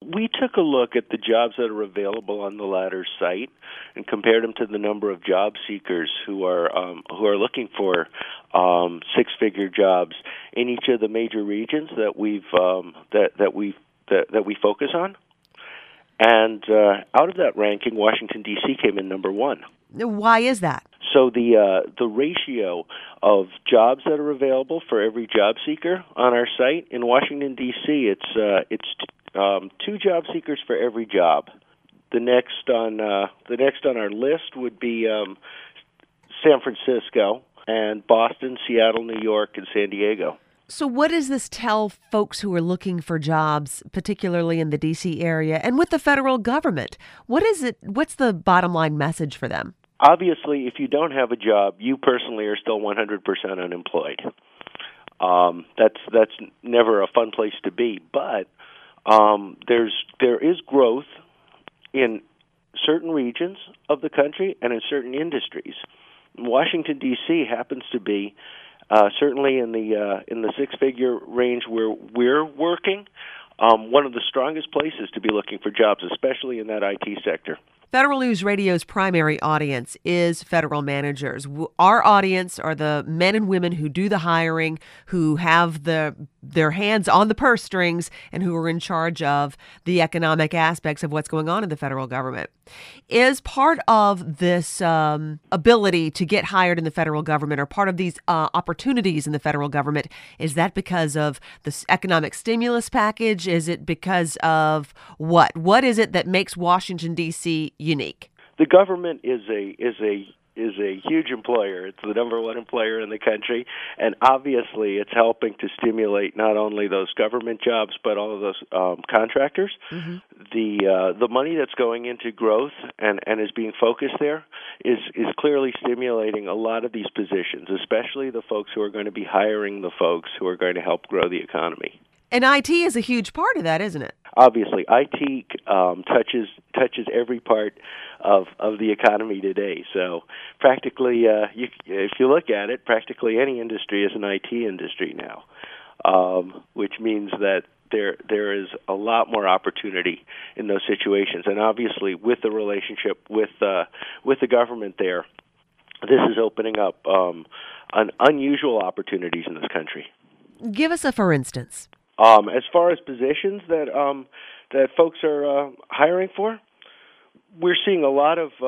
we took a look at the jobs that are available on the ladder's site and compared them to the number of job seekers who are looking for six-figure jobs in each of the major regions that we focus on. And out of that ranking, Washington, D.C. came in number one. Why is that? So the ratio of jobs that are available for every job seeker on our site in Washington, D.C., it's two job seekers for every job. The next on our list would be San Francisco and Boston, Seattle, New York, and San Diego. So what does this tell folks who are looking for jobs, particularly in the D.C. area and with the federal government? What's the bottom line message for them? Obviously, if you don't have a job, you personally are still 100% unemployed. That's never a fun place to be. But there is growth in certain regions of the country and in certain industries. Washington, D.C. happens to be certainly in the six-figure range where we're working, one of the strongest places to be looking for jobs, especially in that IT sector. Federal News Radio's primary audience is federal managers. Our audience are the men and women who do the hiring, who have their hands on the purse strings, and who are in charge of the economic aspects of what's going on in the federal government. Is part of this ability to get hired in the federal government, or part of these opportunities in the federal government, is that because of the economic stimulus package? Is it because of what? What is it that makes Washington, D.C. unique? The government is a huge employer. It's the number one employer in the country, and obviously it's helping to stimulate not only those government jobs but all of those contractors. Mm-hmm. The money that's going into growth and is being focused there is clearly stimulating a lot of these positions, especially the folks who are going to be hiring the folks who are going to help grow the economy. And IT is a huge part of that, isn't it? Obviously, IT touches every part of the economy today. So practically, if you look at it, practically any industry is an IT industry now, which means that there is a lot more opportunity in those situations. And obviously, with the relationship with the government there, this is opening up unusual opportunities in this country. Give us a for instance. As far as positions that folks are hiring for, we're seeing a lot of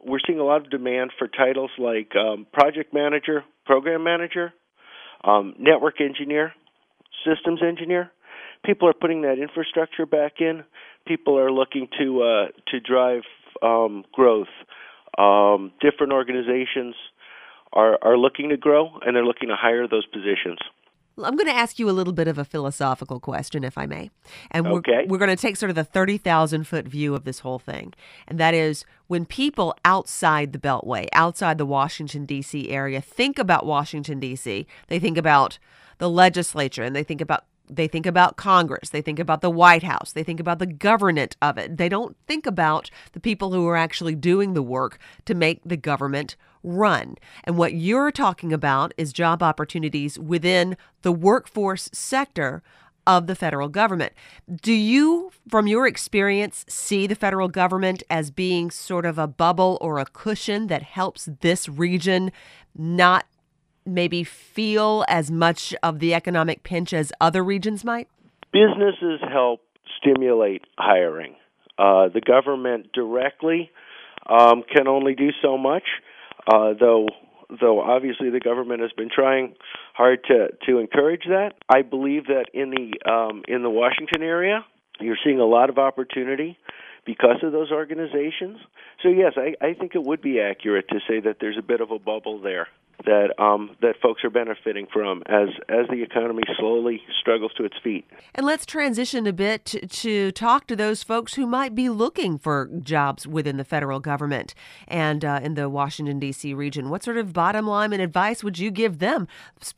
demand for titles like project manager, program manager, network engineer, systems engineer. People are putting that infrastructure back in. People are looking to drive growth. Different organizations are looking to grow, and they're looking to hire those positions. I'm going to ask you a little bit of a philosophical question, if I may. And we're going to take sort of the 30,000-foot view of this whole thing. And that is, when people outside the Beltway, outside the Washington, D.C. area, think about Washington, D.C., they think about the legislature, and they think about Congress, they think about the White House, they think about the government of it. They don't think about the people who are actually doing the work to make the government run. And what you're talking about is job opportunities within the workforce sector of the federal government. Do you, from your experience, see the federal government as being sort of a bubble or a cushion that helps this region not maybe feel as much of the economic pinch as other regions might? Businesses help stimulate hiring. The government directly can only do so much, though obviously the government has been trying hard to encourage that. I believe that in the Washington area, you're seeing a lot of opportunity because of those organizations. So yes, I think it would be accurate to say that there's a bit of a bubble there that folks are benefiting from as the economy slowly struggles to its feet. And let's transition a bit to talk to those folks who might be looking for jobs within the federal government and in the Washington, D.C. region. What sort of bottom line and advice would you give them,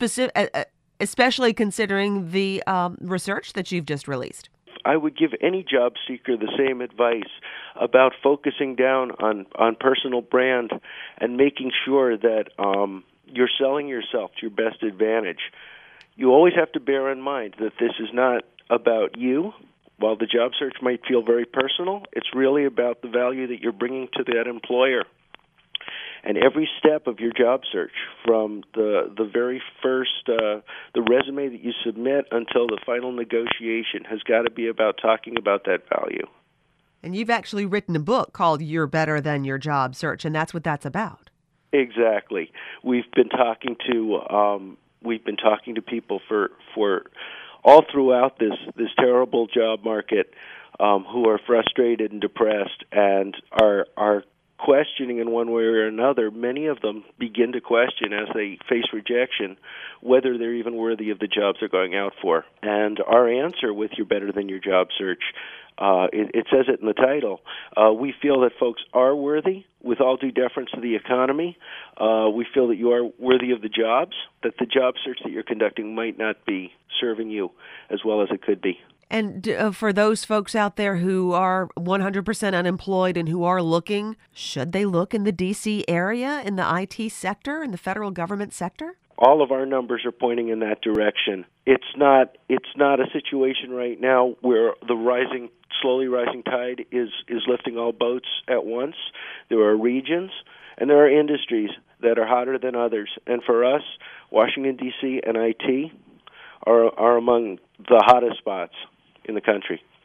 especially considering the research that you've just released? I would give any job seeker the same advice about focusing down on personal brand and making sure that you're selling yourself to your best advantage. You always have to bear in mind that this is not about you while the job search might feel very personal, it's really about the value that you're bringing to that employer. And every step of your job search, from the very first, the resume that you submit until the final negotiation, has got to be about talking about that value. And you've actually written a book called You're Better Than Your Job Search, and that's what that's about. Exactly. We've been talking to people for all throughout this terrible job market, who are frustrated and depressed and are questioning in one way or another. Many of them begin to question, as they face rejection, whether they're even worthy of the jobs they're going out for. And our answer with You're Better Than Your Job Search, it says it in the title. We feel that folks are worthy, with all due deference to the economy. We feel that you are worthy of the jobs, that the job search that you're conducting might not be serving you as well as it could be. And for those folks out there who are 100% unemployed and who are looking, should they look in the D.C. area, in the IT sector, in the federal government sector? All of our numbers are pointing in that direction. It's not a situation right now where the slowly rising tide is lifting all boats at once. There are regions and there are industries that are hotter than others. And for us, Washington, D.C. and IT are among the hottest spots in the country.